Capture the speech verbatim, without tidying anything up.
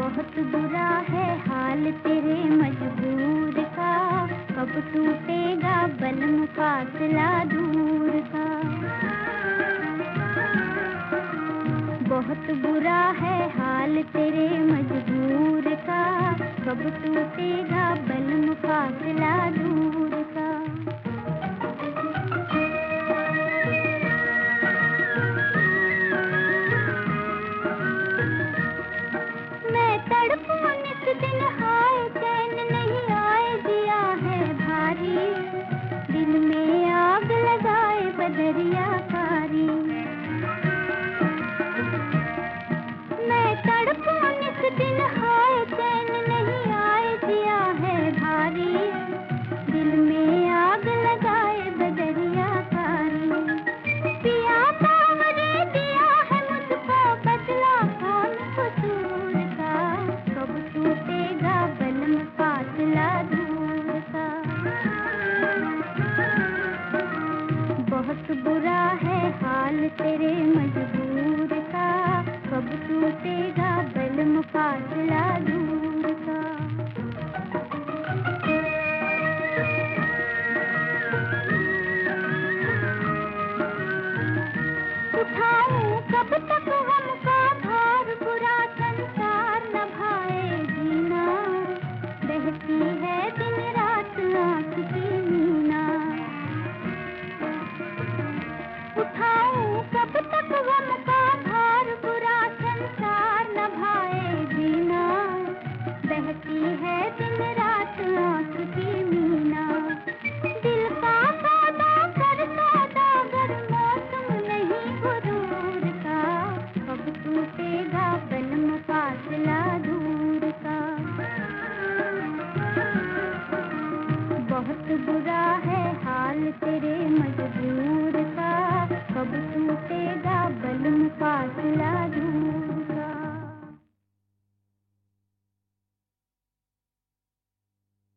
बहुत बुरा है हाल तेरे मजबूर का, कब टूटेगा बलम फासला दूर का। बहुत बुरा है हाल तेरे मजबूर का, कब टूटेगा बलम फासला दूर का। मैं तड़पूं नित दिन हाय चैन नहीं आए, दिया है भारी दिल में आग लगाए बदरिया कारी। मैं तड़पूं नित दिन हाय चैन नहीं आए, दिया है भारी दिल में आग लगाए बदरिया कारी। पिया सावरे दिया है मुझको बदला कौन कसूर का, कब टूटेगा बलम फासला दूर का। बहुत बुरा है हाल तेरे मजबूर का, कब टूटेगा बलम फासला दूर का। उठाऊं कब तक हमका भार, बुरा संसार न भाए जीना, बहती है दिन रात आँख की मीना। उठाऊं कब तक हमका भार, बुरा संसार न भाए जीना, बहती है दिन रात आँख की मीना। दिल का सौदा कर सौदागर मौसम नहीं गुरूर का, कब टूटेगा बलम फासला दूर का। बहुत बुरा है हाल तेरे